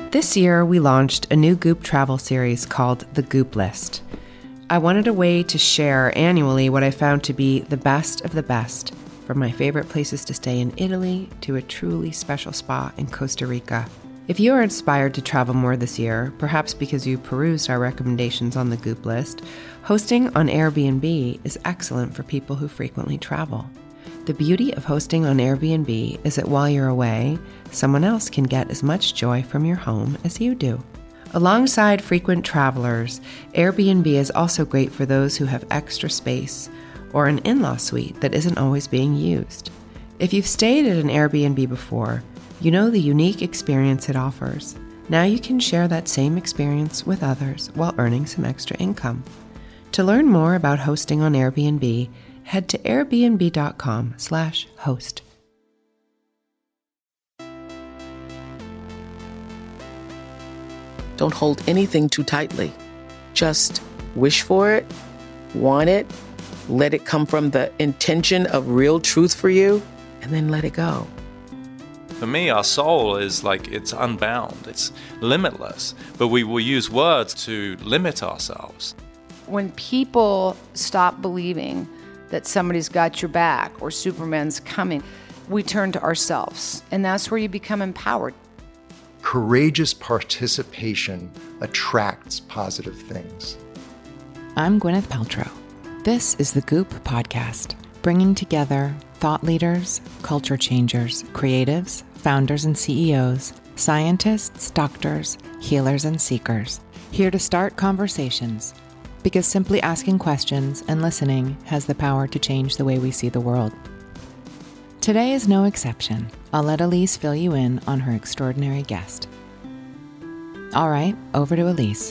This year, we launched a new Goop travel series called The Goop List. I wanted a way to share annually what I found to be the best of the best, from my favorite places to stay in Italy to a truly special spa in Costa Rica. If you are inspired to travel more this year, perhaps because you perused our recommendations on the Goop List, hosting on Airbnb is excellent for people who frequently travel. The beauty of hosting on Airbnb is that while you're away, someone else can get as much joy from your home as you do. Alongside frequent travelers, Airbnb is also great for those who have extra space or an in-law suite that isn't always being used. If you've stayed at an Airbnb before, you know the unique experience it offers. Now you can share that same experience with others while earning some extra income. To learn more about hosting on Airbnb, head to airbnb.com/host. Don't hold anything too tightly. Just wish for it, want it, let it come from the intention of real truth for you, and then let it go. For me, our soul is like, it's unbound, it's limitless, but we will use words to limit ourselves. When people stop believing that somebody's got your back or Superman's coming, we turn to ourselves, and that's where you become empowered. Courageous participation attracts positive things. I'm Gwyneth Paltrow. This is the Goop Podcast, bringing together thought leaders, culture changers, creatives, founders and CEOs, scientists, doctors, healers, and seekers, here to start conversations. Because simply asking questions and listening has the power to change the way we see the world. Today is no exception. I'll let Elise fill you in on her extraordinary guest. All right, over to Elise.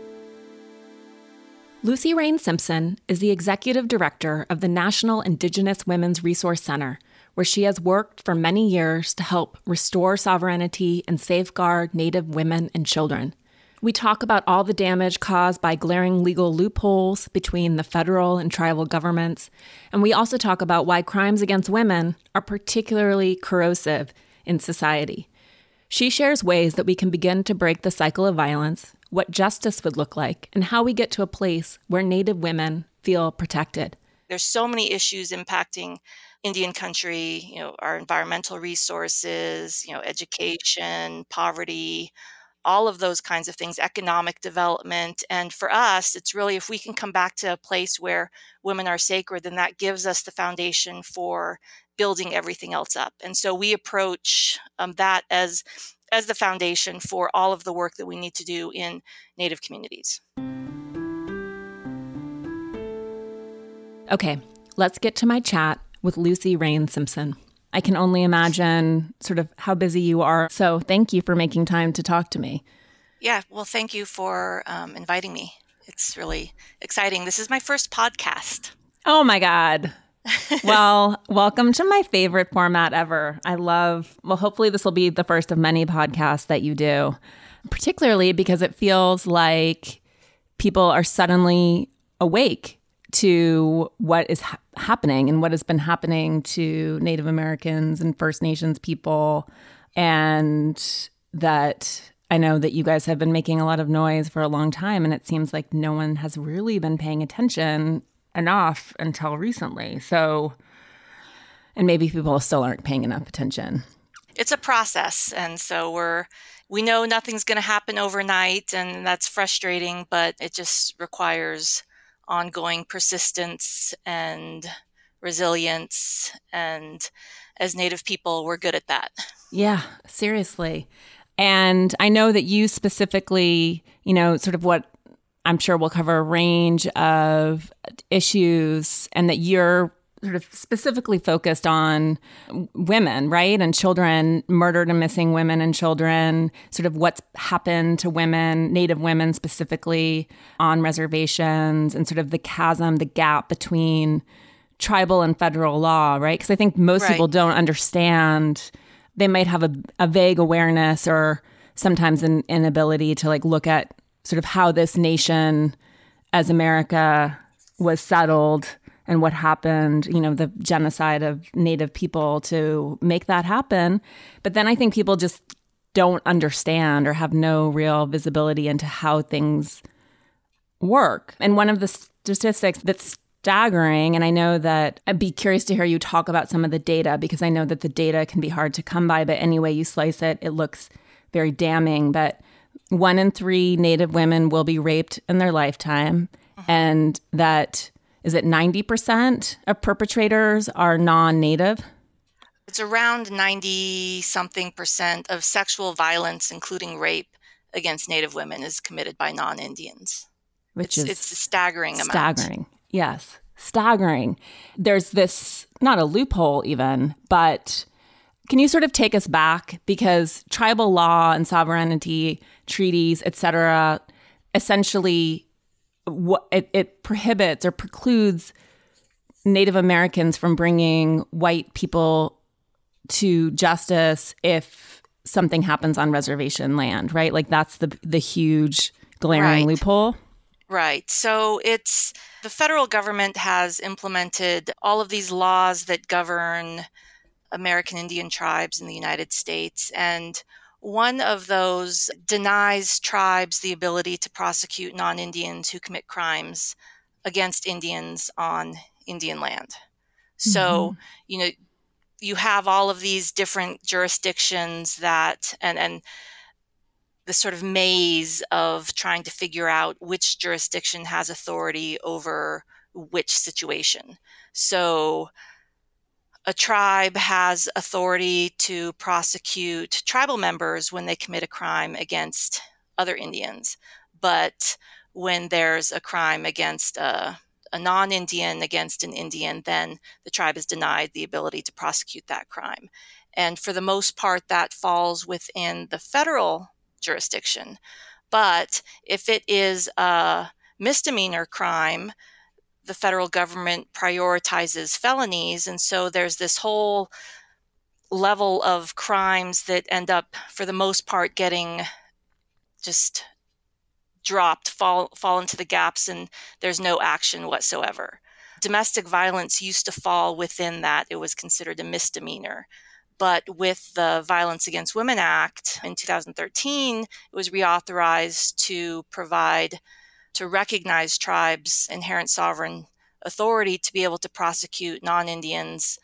Lucy Rain Simpson is the executive director of the National Indigenous Women's Resource Center, where she has worked for many years to help restore sovereignty and safeguard Native women and children. We talk about all the damage caused by glaring legal loopholes between the federal and tribal governments, and we also talk about why crimes against women are particularly corrosive in society. She shares ways that we can begin to break the cycle of violence, what justice would look like, and how we get to a place where Native women feel protected. There's so many issues impacting Indian country, our environmental resources, education, poverty, all of those kinds of things, economic development. And for us, it's really, if we can come back to a place where women are sacred, then that gives us the foundation for building everything else up. And so we approach that as the foundation for all of the work that we need to do in Native communities. Okay, let's get to my chat with Lucy Rain Simpson. I can only imagine sort of how busy you are. So thank you for making time to talk to me. Yeah, well, thank you for inviting me. It's really exciting. This is my first podcast. Oh my God. Well, welcome to my favorite format ever. Hopefully this will be the first of many podcasts that you do, particularly because it feels like people are suddenly awake to what is happening and what has been happening to Native Americans and First Nations people. And that I know that you guys have been making a lot of noise for a long time, and it seems like no one has really been paying attention enough until recently. So, and maybe people still aren't paying enough attention. It's a process. And so we know nothing's going to happen overnight, and that's frustrating, but it just requires ongoing persistence and resilience. And as Native people, we're good at that. Yeah, seriously. And I know that you specifically, sort of what I'm sure we'll cover a range of issues, and that you're sort of specifically focused on women, right? And children, murdered and missing women and children, sort of what's happened to women, Native women specifically on reservations, and sort of the chasm, the gap between tribal and federal law, right? Because I think most people don't understand. They might have a vague awareness or sometimes an inability to look at sort of how this nation as America was settled and what happened, the genocide of Native people to make that happen. But then I think people just don't understand or have no real visibility into how things work. And one of the statistics that's staggering, and I know that I'd be curious to hear you talk about some of the data, because I know that the data can be hard to come by, but any way you slice it, it looks very damning. But 1 in 3 Native women will be raped in their lifetime, and that, is it 90% of perpetrators are non-Native? It's around 90-something% of sexual violence, including rape against Native women, is committed by non-Indians. It's a staggering amount. Staggering, yes. Staggering. There's this, not a loophole even, but can you sort of take us back? Because tribal law and sovereignty treaties, et cetera, essentially it prohibits or precludes Native Americans from bringing white people to justice if something happens on reservation land, right? Like that's the huge glaring loophole. Right. So the federal government has implemented all of these laws that govern American Indian tribes in the United States. And one of those denies tribes the ability to prosecute non-Indians who commit crimes against Indians on Indian land. So, you have all of these different jurisdictions and the sort of maze of trying to figure out which jurisdiction has authority over which situation. So a tribe has authority to prosecute tribal members when they commit a crime against other Indians. But when there's a crime against a non-Indian against an Indian, then the tribe is denied the ability to prosecute that crime. And for the most part, that falls within the federal jurisdiction. But if it is a misdemeanor crime, the federal government prioritizes felonies. And so there's this whole level of crimes that end up, for the most part, getting just dropped, fall into the gaps, and there's no action whatsoever. Domestic violence used to fall within that. It was considered a misdemeanor. But with the Violence Against Women Act in 2013, it was reauthorized to recognize tribes' inherent sovereign authority to be able to prosecute non-Indians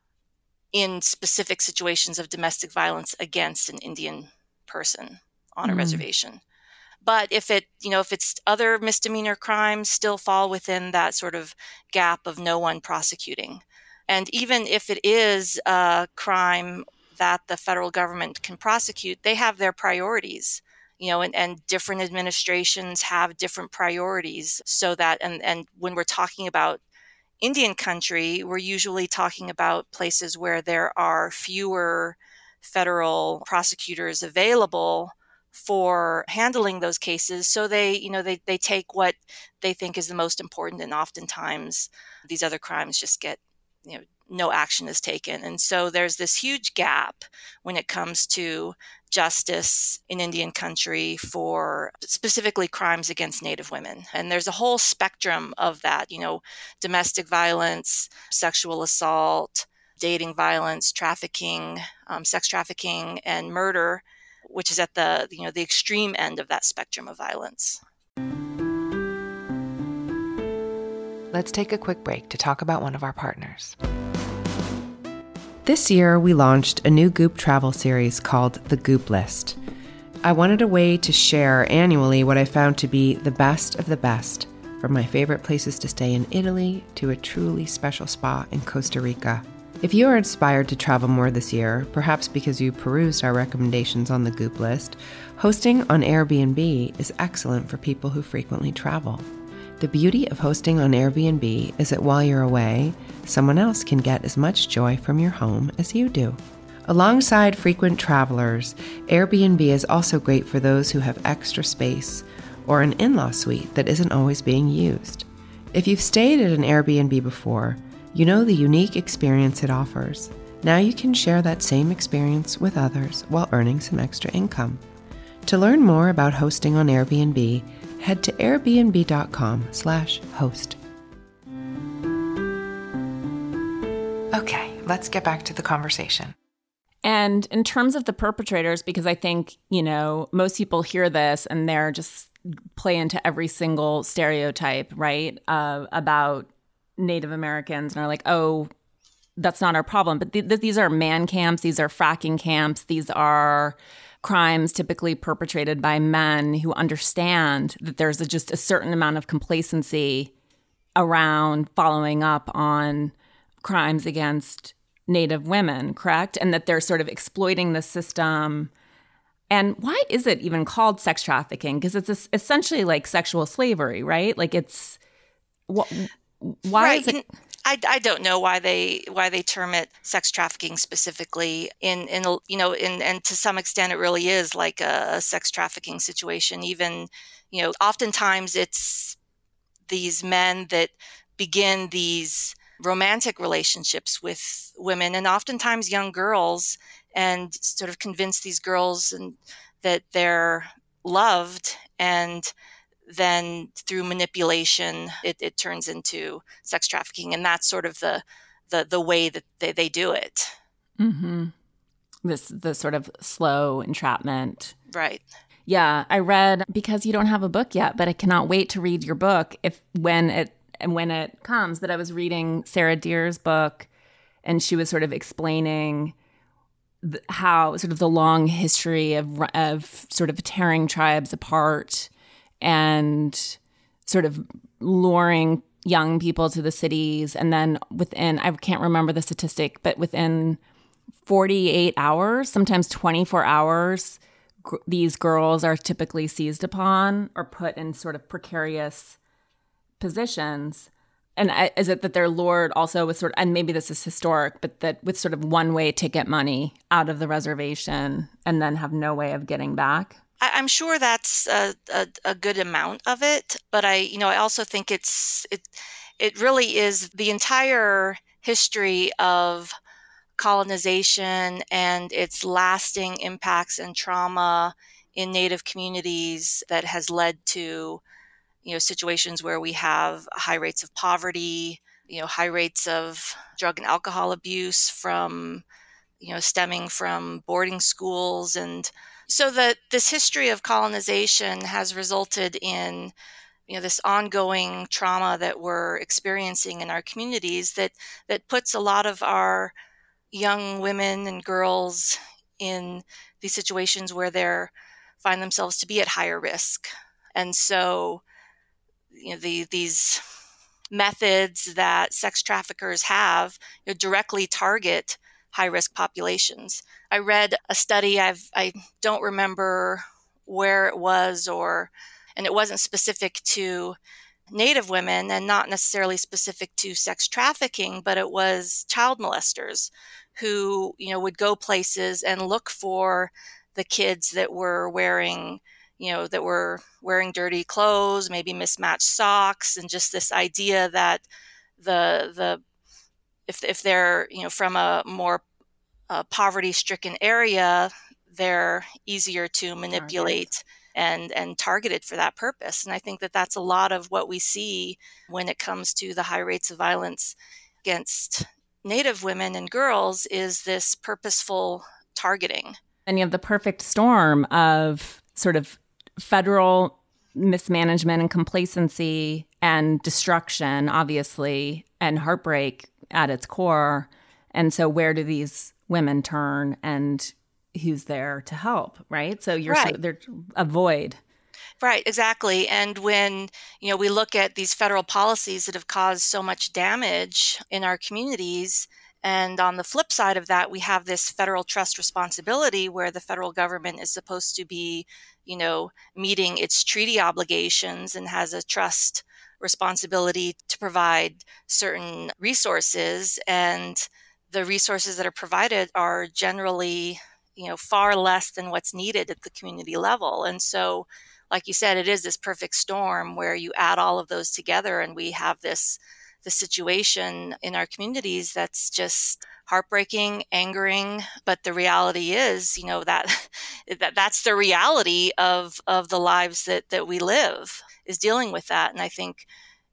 in specific situations of domestic violence against an Indian person on a reservation. But if it's other misdemeanor crimes still fall within that sort of gap of no one prosecuting. And even if it is a crime that the federal government can prosecute, they have their priorities, and different administrations have different priorities, so that, and when we're talking about Indian country, we're usually talking about places where there are fewer federal prosecutors available for handling those cases. So they take what they think is the most important, and oftentimes these other crimes just get, no action is taken. And so there's this huge gap when it comes to justice in Indian country for specifically crimes against Native women. And there's a whole spectrum of that, domestic violence, sexual assault, dating violence, trafficking, sex trafficking, and murder, which is at the extreme end of that spectrum of violence. Let's take a quick break to talk about one of our partners. This year, we launched a new Goop travel series called The Goop List. I wanted a way to share annually what I found to be the best of the best, from my favorite places to stay in Italy to a truly special spa in Costa Rica. If you are inspired to travel more this year, perhaps because you perused our recommendations on the Goop List, hosting on Airbnb is excellent for people who frequently travel. The beauty of hosting on Airbnb is that while you're away, someone else can get as much joy from your home as you do. Alongside frequent travelers, Airbnb is also great for those who have extra space or an in-law suite that isn't always being used. If you've stayed at an Airbnb before, you know the unique experience it offers. Now you can share that same experience with others while earning some extra income. To learn more about hosting on Airbnb, head to airbnb.com/host. Okay, let's get back to the conversation. And in terms of the perpetrators, because I think, most people hear this and they're just play into every single stereotype, right, about Native Americans and are like, oh, that's not our problem. But these are man camps. These are fracking camps. These are crimes typically perpetrated by men who understand that there's just a certain amount of complacency around following up on crimes against Native women, correct? And that they're sort of exploiting the system. And why is it even called sex trafficking? Because it's essentially like sexual slavery, right? Like it's why is it? I don't know why they term it sex trafficking specifically. And to some extent it really is like a sex trafficking situation. Even oftentimes it's these men that begin these romantic relationships with women, and oftentimes young girls, and sort of convince these girls that they're loved, and then through manipulation it turns into sex trafficking, and that's sort of the way that they do it. Mm-hmm. The sort of slow entrapment, right? Yeah, I read, because you don't have a book yet, but I cannot wait to read your book when it comes. But I was reading Sarah Deer's book, and she was sort of explaining how sort of the long history of sort of tearing tribes apart and sort of luring young people to the cities. And then I can't remember the statistic, but within 48 hours, sometimes 24 hours, these girls are typically seized upon or put in sort of precarious positions. And is it that they're lured also with and maybe this is historic, but that with sort of one-way ticket money out of the reservation and then have no way of getting back? I'm sure that's a good amount of it, but I also think it really is the entire history of colonization and its lasting impacts and trauma in Native communities that has led to situations where we have high rates of poverty, high rates of drug and alcohol abuse from stemming from boarding schools. And so that this history of colonization has resulted in this ongoing trauma that we're experiencing in our communities that puts a lot of our young women and girls in these situations where they find themselves to be at higher risk. And so these methods that sex traffickers have directly target high-risk populations. I read a study, I don't remember where it was, and it wasn't specific to Native women and not necessarily specific to sex trafficking, but it was child molesters who, would go places and look for the kids that were wearing dirty clothes, maybe mismatched socks, and just this idea that if they're from a more poverty-stricken area, they're easier to manipulate and targeted for that purpose. And I think that that's a lot of what we see when it comes to the high rates of violence against Native women and girls is this purposeful targeting. And you have the perfect storm of sort of federal mismanagement and complacency and destruction, obviously, and heartbreak at its core. And so where do these women turn and who's there to help, right? So you're right. They're a void. Right, exactly. And when, we look at these federal policies that have caused so much damage in our communities, and on the flip side of that, we have this federal trust responsibility where the federal government is supposed to be, meeting its treaty obligations and has a trust responsibility to provide certain resources. And the resources that are provided are generally, far less than what's needed at the community level. And so, like you said, it is this perfect storm where you add all of those together and we have the situation in our communities that's just heartbreaking, angering. But the reality is, that's the reality of the lives that we live, is dealing with that. And I think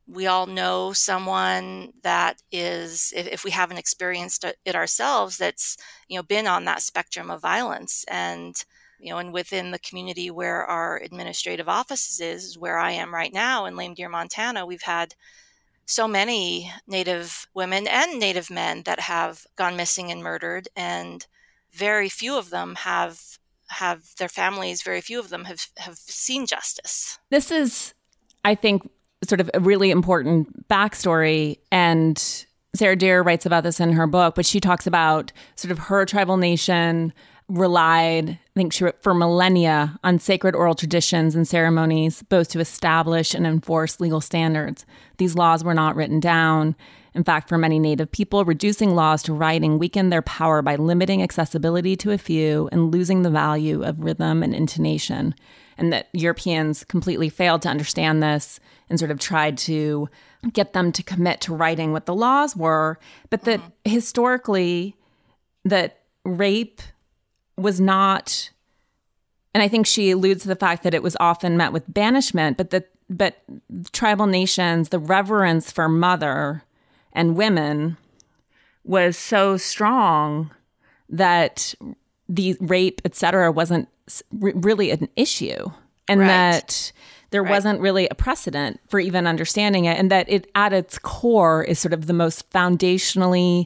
we all know someone that is, if we haven't experienced it ourselves, that's, been on that spectrum of violence. And, and within the community where our administrative offices is where I am right now in Lame Deer, Montana, we've had so many Native women and Native men that have gone missing and murdered, and very few of them have their families, very few of them have seen justice. This is, I think, sort of a really important backstory, and Sarah Deer writes about this in her book, but she talks about sort of her tribal nation relied, I think she wrote, for millennia on sacred oral traditions and ceremonies, both to establish and enforce legal standards. These laws were not written down. In fact, for many Native people, reducing laws to writing weakened their power by limiting accessibility to a few and losing the value of rhythm and intonation. And that Europeans completely failed to understand this and sort of tried to get them to commit to writing what the laws were, but that historically that rape was not, and I think she alludes to the fact that it was often met with banishment, but tribal nations, the reverence for mother and women was so strong that the rape, et cetera, wasn't really an issue, and that there wasn't really a precedent for even understanding it, and that it at its core is sort of the most foundationally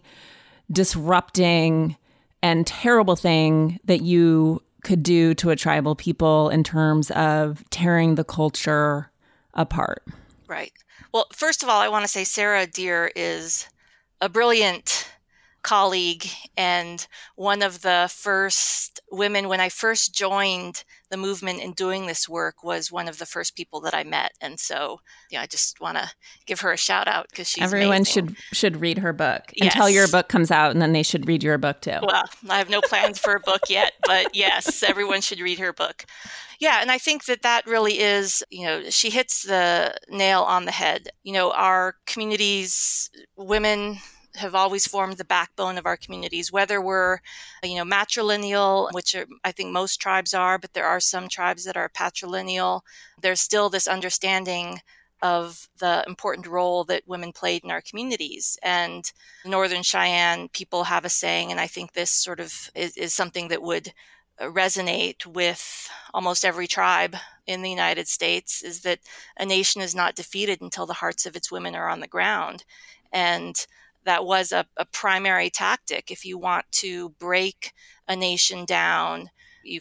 disrupting and terrible thing that you could do to a tribal people in terms of tearing the culture apart. Right. Well, first of all, I want to say Sarah Deer is a brilliant colleague and one of the first women. When I first joined the movement in doing this work, was one of the first people that I met. And so, I just want to give her a shout out because she's everyone amazing. should read her book Yes. until your book comes out, and then they should read your book too. Well, I have no plans for a book yet, but yes, everyone should read her book. Yeah, and I think that really is, she hits the nail on the head. Our communities, women have always formed the backbone of our communities, whether we're, matrilineal, which I think most tribes are, but there are some tribes that are patrilineal. There's still this understanding of the important role that women played in our communities. And Northern Cheyenne people have a saying, and I think this sort of is something that would resonate with almost every tribe in the United States, is that a nation is not defeated until the hearts of its women are on the ground. And that was a primary tactic. If you want to break a nation down, you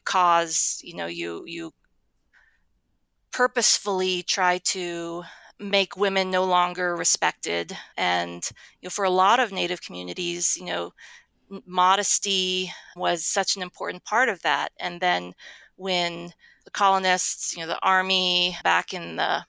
purposefully try to make women no longer respected. And for a lot of Native communities, modesty was such an important part of that. And then when the colonists, the army back in the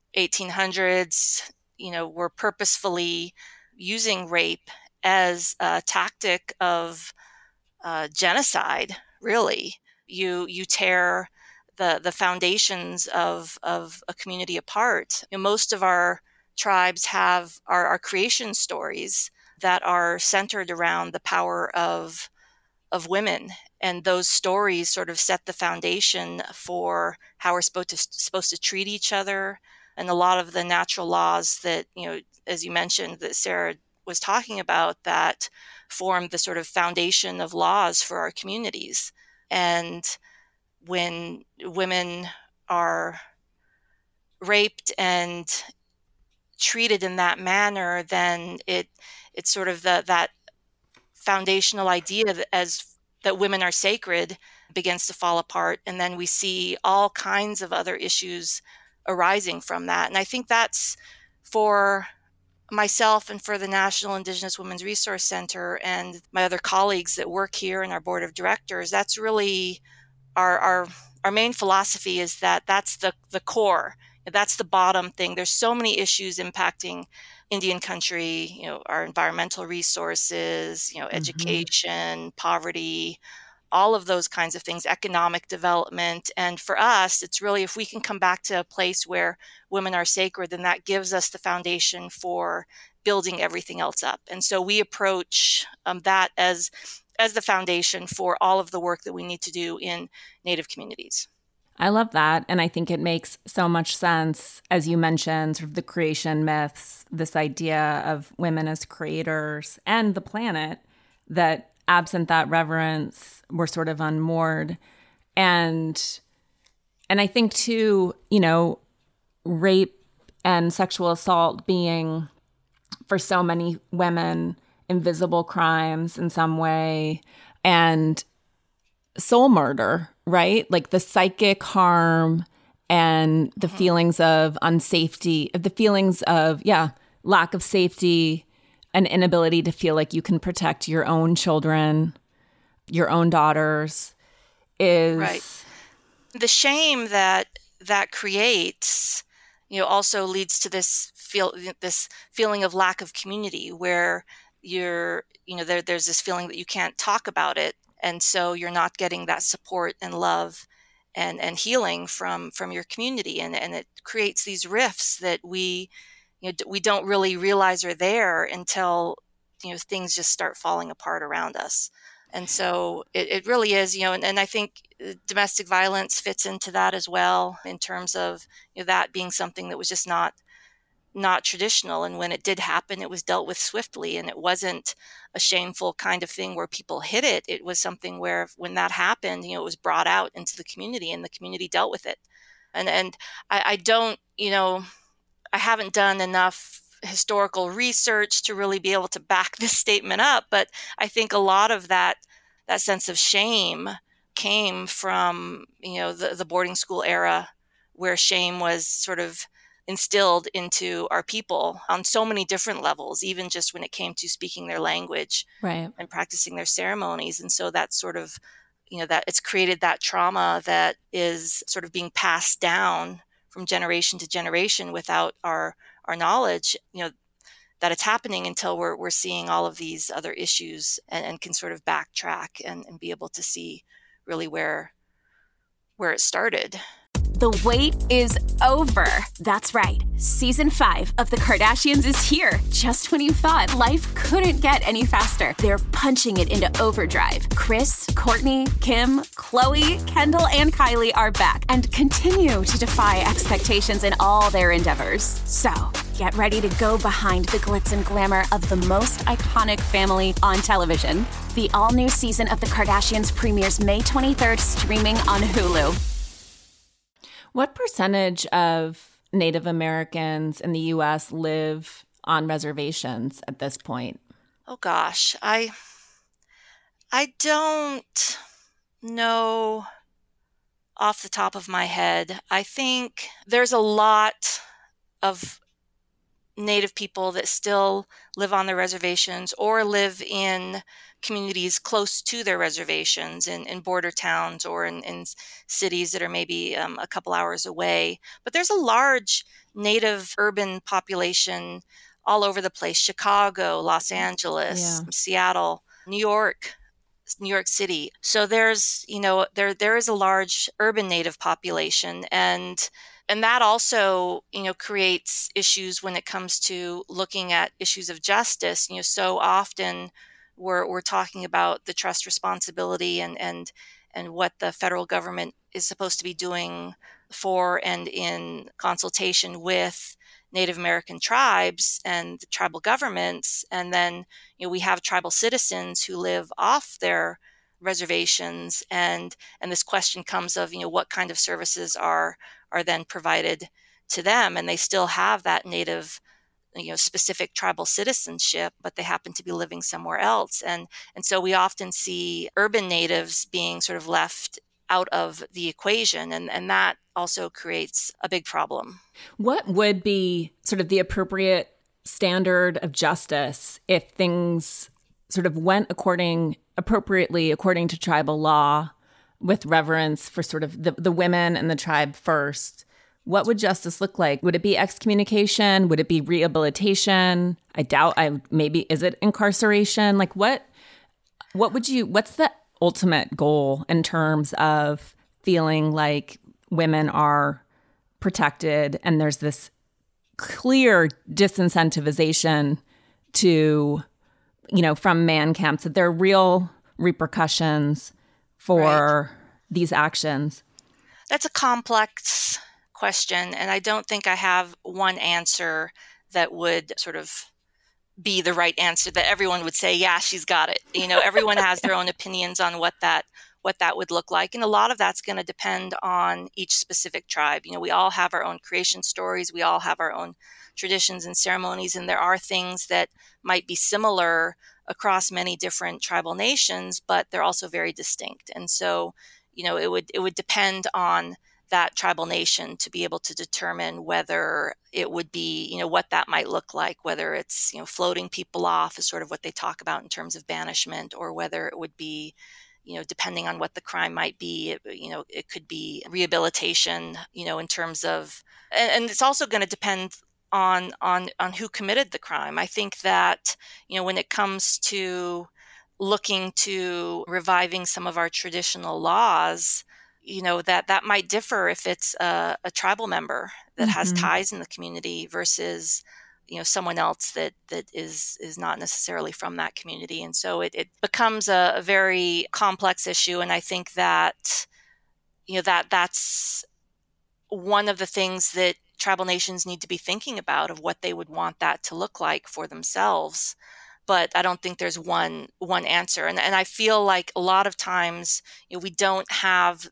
1800s, were purposefully using rape as a tactic of genocide, really. You tear the foundations of a community apart. Most of our tribes have our creation stories that are centered around the power of women, and those stories sort of set the foundation for how we're supposed to treat each other. And a lot of the natural laws that, as you mentioned, that Sarah was talking about, that form the sort of foundation of laws for our communities. And when women are raped and treated in that manner, then it's sort of that foundational idea that women are sacred begins to fall apart. And then we see all kinds of other issues arising from that. And I think that's, for myself and for the National Indigenous Women's Resource Center and my other colleagues that work here in our board of directors, that's really our main philosophy, is that that's the core. That's the bottom thing. There's so many issues impacting Indian country, our environmental resources, education, poverty, all of those kinds of things, economic development. And for us, it's really, if we can come back to a place where women are sacred, then that gives us the foundation for building everything else up. And so we approach that as the foundation for all of the work that we need to do in Native communities. I love that. And I think it makes so much sense, as you mentioned, sort of the creation myths, this idea of women as creators and the planet, that absent that reverence, we're sort of unmoored. And I think too, rape and sexual assault being, for so many women, invisible crimes in some way, and soul murder, right? Like the psychic harm and the feelings of unsafety, the feelings of, lack of safety, an inability to feel like you can protect your own children, your own daughters is... Right. The shame that creates, also leads to this feeling of lack of community, where there's this feeling that you can't talk about it. And so you're not getting that support and love and healing from your community. And it creates these rifts that we don't really realize are there until, things just start falling apart around us. And so it really is, and I think domestic violence fits into that as well, in terms of that being something that was just not traditional. And when it did happen, it was dealt with swiftly, and it wasn't a shameful kind of thing where people hid it. It was something where when that happened, it was brought out into the community, and the community dealt with it. And I don't, I haven't done enough historical research to really be able to back this statement up, but I think a lot of that sense of shame came from, the boarding school era, where shame was sort of instilled into our people on so many different levels, even just when it came to speaking their language, right, and practicing their ceremonies. And so that's sort of, that it's created that trauma that is sort of being passed down from generation to generation without our knowledge, that it's happening, until we're seeing all of these other issues and can sort of backtrack and be able to see really where it started. The wait is over. That's right. Season 5 of The Kardashians is here. Just when you thought life couldn't get any faster, they're punching it into overdrive. Kris, Kourtney, Kim, Khloe, Kendall, and Kylie are back and continue to defy expectations in all their endeavors. So, get ready to go behind the glitz and glamour of the most iconic family on television. The all-new season of The Kardashians premieres May 23rd, streaming on Hulu. What percentage of Native Americans in the U.S. live on reservations at this point? Oh gosh, I don't know off the top of my head. I think there's a lot of Native people that still live on their reservations or live in communities close to their reservations in border towns or in cities that are maybe a couple hours away. But there's a large Native urban population all over the place: Chicago, Los Angeles, Seattle, New York City. So there's, there is a large urban Native population, and that also, creates issues when it comes to looking at issues of justice. So often we're talking about the trust responsibility and what the federal government is supposed to be doing for and in consultation with Native American tribes and the tribal governments. And then, we have tribal citizens who live off their reservations. And this question comes of, what kind of services are then provided to them. And they still have that Native specific tribal citizenship, but they happen to be living somewhere else. And so we often see urban natives being sort of left out of the equation. And that also creates a big problem. What would be sort of the appropriate standard of justice if things sort of went appropriately according to tribal law, with reverence for sort of the women and the tribe first? What would justice look like? Would it be excommunication? Would it be rehabilitation? I doubt. Maybe is it incarceration? Like what's the ultimate goal in terms of feeling like women are protected and there's this clear disincentivization to, from man camps, that there are real repercussions for these actions? That's a complex question, and I don't think I have one answer that would sort of be the right answer that everyone would say, yeah, she's got it. Everyone has their own opinions on what that would look like. And a lot of that's going to depend on each specific tribe. We all have our own creation stories. We all have our own traditions and ceremonies. And there are things that might be similar across many different tribal nations, but they're also very distinct. And so, it would depend on that tribal nation to be able to determine whether it would be, what that might look like, whether it's, floating people off is sort of what they talk about in terms of banishment, or whether it would be, depending on what the crime might be, it could be rehabilitation, in terms of, and it's also going to depend on who committed the crime. I think that, when it comes to looking to reviving some of our traditional laws, that might differ if it's a tribal member that has ties in the community versus, someone else that is not necessarily from that community. And so it becomes a very complex issue. And I think that, that's one of the things that tribal nations need to be thinking about, of what they would want that to look like for themselves. But I don't think there's one answer. And I feel like a lot of times, we don't have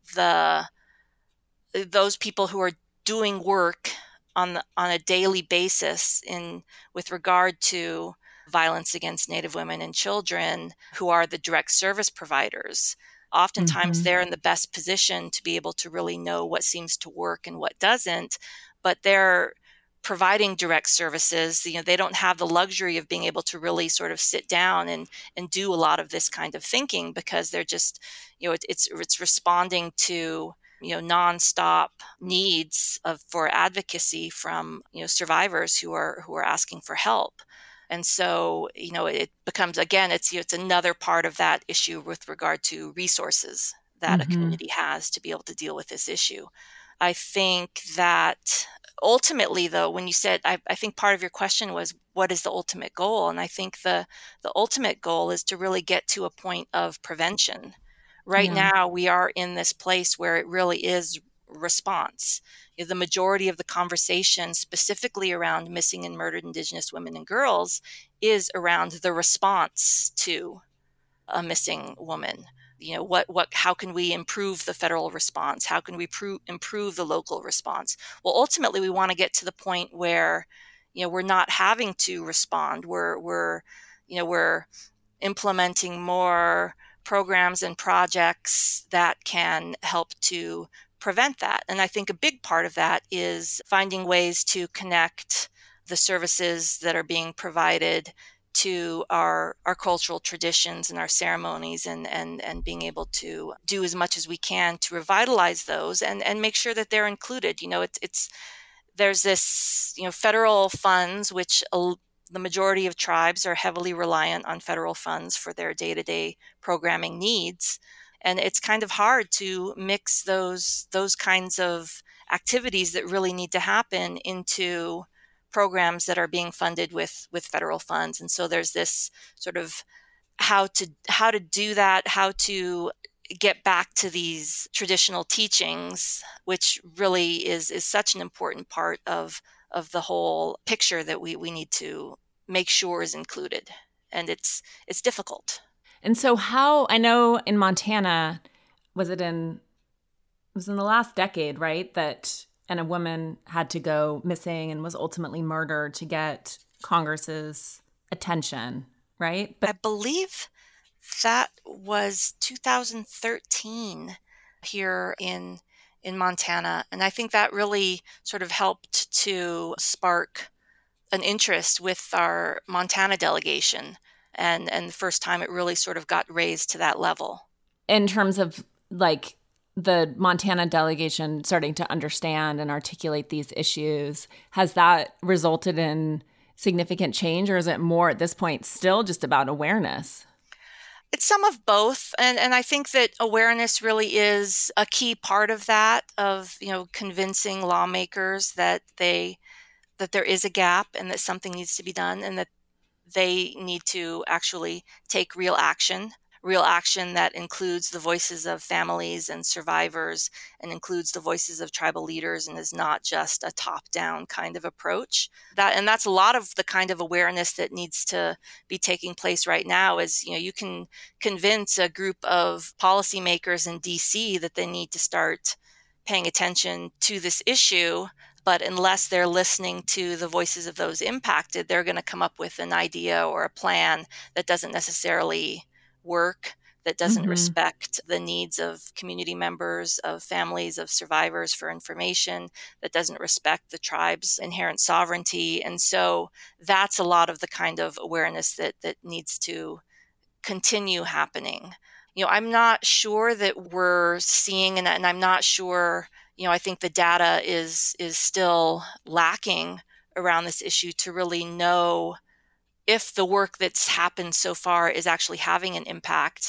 those people who are doing work on a daily basis with regard to violence against Native women and children, who are the direct service providers. Oftentimes they're in the best position to be able to really know what seems to work and what doesn't, but they're providing direct services. They don't have the luxury of being able to really sort of sit down and do a lot of this kind of thinking, because they're just, it's responding to, nonstop needs for advocacy from, survivors who are asking for help. And so, it becomes, again, it's another part of that issue with regard to resources that a community has to be able to deal with this issue. I think that ultimately, though, when you said, I think part of your question was, what is the ultimate goal? And I think the ultimate goal is to really get to a point of prevention. Right now, we are in this place where it really is response. The majority of the conversation, specifically around missing and murdered Indigenous women and girls, is around the response to a missing woman. How can we improve the federal response? How can we improve the local response? Well, ultimately, we want to get to the point where, we're not having to respond. We're implementing more programs and projects that can help to prevent that. And I think a big part of that is finding ways to connect the services that are being provided to our cultural traditions and our ceremonies, and being able to do as much as we can to revitalize those and make sure that they're included. There's this, federal funds, which the majority of tribes are heavily reliant on federal funds for their day-to-day programming needs. And it's kind of hard to mix those kinds of activities that really need to happen into programs that are being funded with federal funds. And so there's this sort of how to do that, how to get back to these traditional teachings, which really is such an important part of the whole picture that we need to make sure is included. And it's difficult. And so I know in Montana, was it in the last decade, right, and a woman had to go missing and was ultimately murdered to get Congress's attention, right? But I believe that was 2013 here in Montana. And I think that really sort of helped to spark an interest with our Montana delegation. And the first time it really sort of got raised to that level. In terms of like the Montana delegation starting to understand and articulate these issues, has that resulted in significant change, or is it more at this point still just about awareness? It's some of both. And I think that awareness really is a key part of that, of, convincing lawmakers that there is a gap and that something needs to be done, and that they need to actually take real action. real action that includes the voices of families and survivors and includes the voices of tribal leaders and is not just a top-down kind of approach. That's a lot of the kind of awareness that needs to be taking place right now. Is, you can convince a group of policymakers in DC that they need to start paying attention to this issue, but unless they're listening to the voices of those impacted, they're going to come up with an idea or a plan that doesn't necessarily work, that doesn't respect the needs of community members, of families, of survivors for information, that doesn't respect the tribe's inherent sovereignty. And so that's a lot of the kind of awareness that needs to continue happening. I'm not sure that we're seeing, and I'm not sure, I think the data is still lacking around this issue to really know if the work that's happened so far is actually having an impact.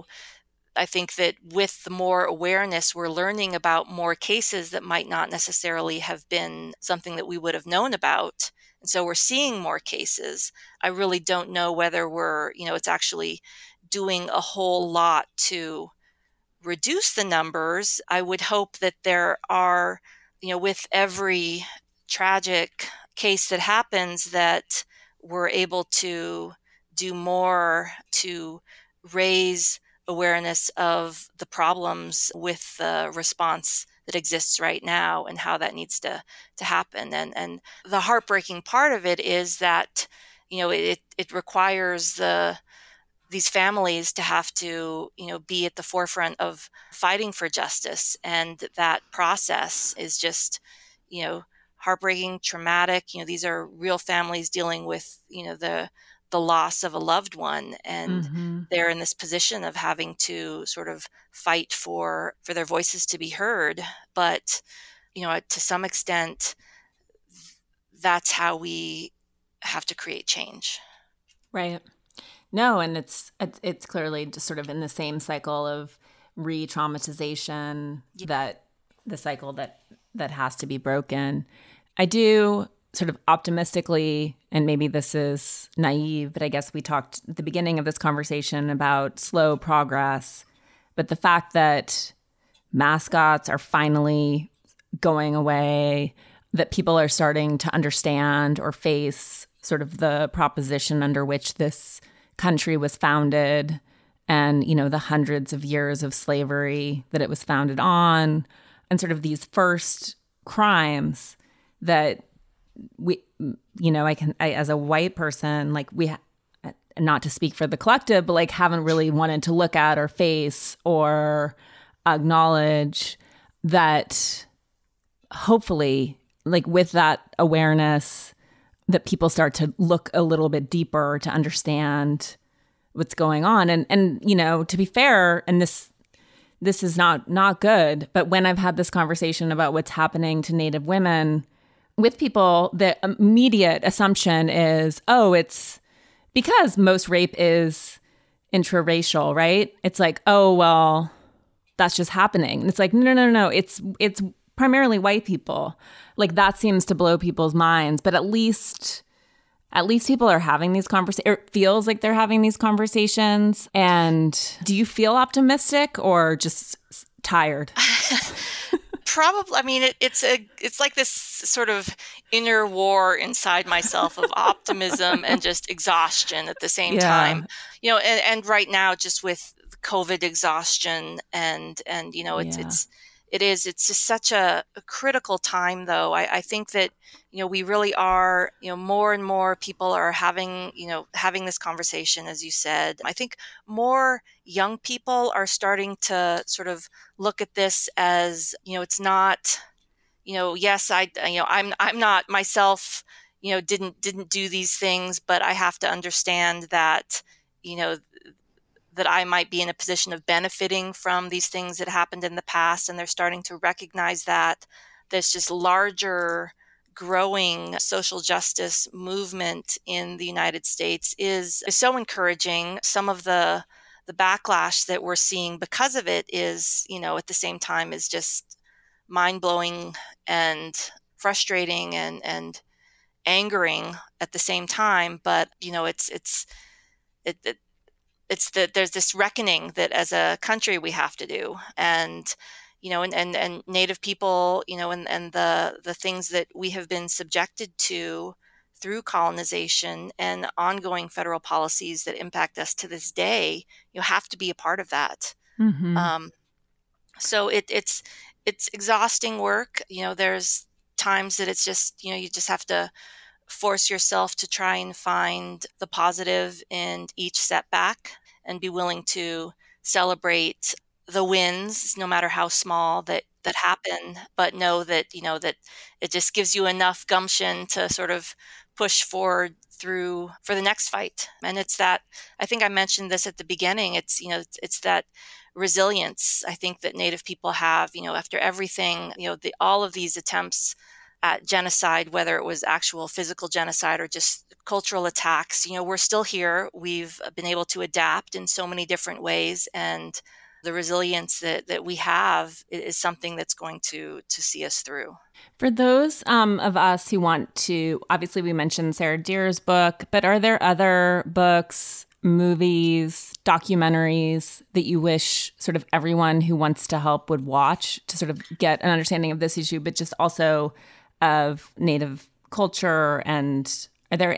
I think that with the more awareness, we're learning about more cases that might not necessarily have been something that we would have known about. And so we're seeing more cases. I really don't know whether it's actually doing a whole lot to reduce the numbers. I would hope that there are, with every tragic case that happens, that we're able to do more to raise awareness of the problems with the response that exists right now and how that needs to happen. And the heartbreaking part of it is that, it requires these families to have to, be at the forefront of fighting for justice. And that process is just, heartbreaking, traumatic. These are real families dealing with, the loss of a loved one. And they're in this position of having to sort of fight for their voices to be heard. But, to some extent, that's how we have to create change. Right. No, and it's clearly just sort of in the same cycle of re-traumatization, that the cycle that has to be broken. I do sort of optimistically, and maybe this is naive, but I guess we talked at the beginning of this conversation about slow progress, but the fact that mascots are finally going away, that people are starting to understand or face sort of the proposition under which this country was founded and, the hundreds of years of slavery that it was founded on, and sort of these first crimes that we, I as a white person, like not to speak for the collective, but like haven't really wanted to look at or face or acknowledge, that hopefully, like with that awareness, that people start to look a little bit deeper to understand what's going on. And to be fair, and this is not good, but when I've had this conversation about what's happening to Native women with people, the immediate assumption is, oh, it's because most rape is intraracial, right? It's like, oh, well, that's just happening. And it's like, no. It's primarily white people. Like that seems to blow people's minds, but at least people are having these conversations. It feels like they're having these conversations. And do you feel optimistic or just tired? Probably. I mean, it's like this sort of inner war inside myself of optimism and just exhaustion at the same time. And right now, just with COVID exhaustion and it's just such a critical time, though. I think that, we really are, more and more people are having this conversation, as you said. I think more young people are starting to sort of look at this as, it's not, yes, I'm not myself, didn't do these things, but I have to understand that, that I might be in a position of benefiting from these things that happened in the past. And they're starting to recognize that there's just larger growing social justice movement in the United States is so encouraging. Some of the backlash that we're seeing because of it is, at the same time is just mind-blowing and frustrating and angering at the same time. But, it's that there's this reckoning that as a country we have to do. And, and Native people, and the things that we have been subjected to through colonization and ongoing federal policies that impact us to this day, you have to be a part of that. Mm-hmm. So it's exhausting work. There's times that it's just, you just have to force yourself to try and find the positive in each setback and be willing to celebrate the wins, no matter how small, that happen, but know that, that it just gives you enough gumption to sort of push forward through for the next fight. And it's that, I think I mentioned this at the beginning, it's that resilience I think that Native people have, after everything, all of these attempts at genocide, whether it was actual physical genocide or just cultural attacks, we're still here. We've been able to adapt in so many different ways. And the resilience that we have is something that's going to see us through. For those of us who want to, obviously we mentioned Sarah Deer's book, but are there other books, movies, documentaries that you wish sort of everyone who wants to help would watch to sort of get an understanding of this issue, but just also of Native culture? And is there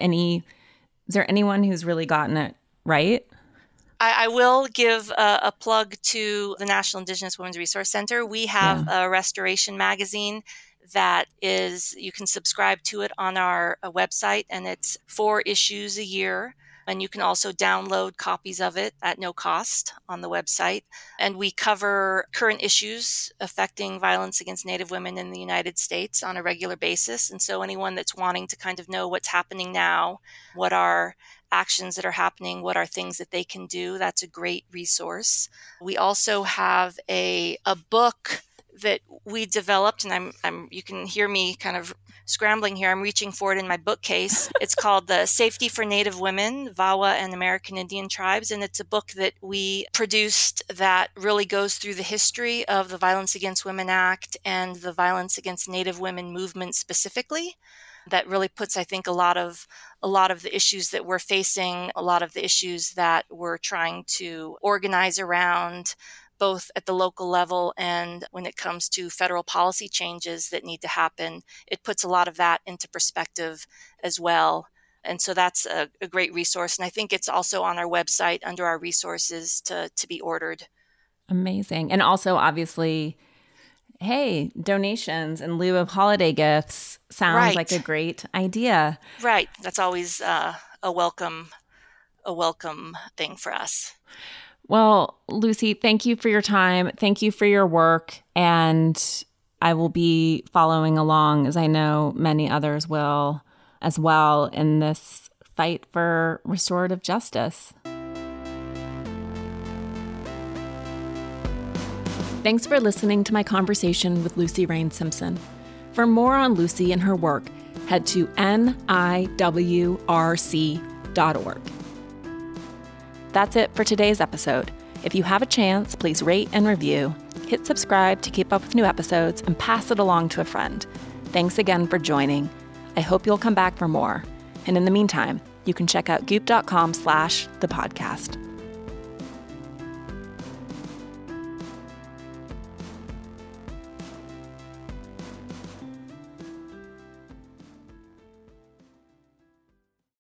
anyone who's really gotten it right? I will give a plug to the National Indigenous Women's Resource Center. We have a restoration magazine that you can subscribe to it on our website, and it's 4 issues a year. And you can also download copies of it at no cost on the website. And we cover current issues affecting violence against Native women in the United States on a regular basis. And so anyone that's wanting to kind of know what's happening now, what are actions that are happening, what are things that they can do, that's a great resource. We also have a book that we developed, and you can hear me kind of scrambling here. I'm reaching for it in my bookcase. It's called The Safety for Native Women, VAWA and American Indian Tribes. And it's a book that we produced that really goes through the history of the Violence Against Women Act and the Violence Against Native Women movement specifically. That really puts, I think, a lot of the issues that we're facing, a lot of the issues that we're trying to organize around, both at the local level and when it comes to federal policy changes that need to happen. It puts a lot of that into perspective as well. And so that's a great resource. And I think it's also on our website under our resources to be ordered. Amazing. And also, obviously, hey, donations in lieu of holiday gifts sounds like a great idea. Right. That's always a welcome thing for us. Well, Lucy, thank you for your time. Thank you for your work. And I will be following along, as I know many others will as well, in this fight for restorative justice. Thanks for listening to my conversation with Lucy Rain Simpson. For more on Lucy and her work, head to niwrc.org. That's it for today's episode. If you have a chance, please rate and review, hit subscribe to keep up with new episodes, and pass it along to a friend. Thanks again for joining. I hope you'll come back for more. And in the meantime, you can check out goop.com/thepodcast.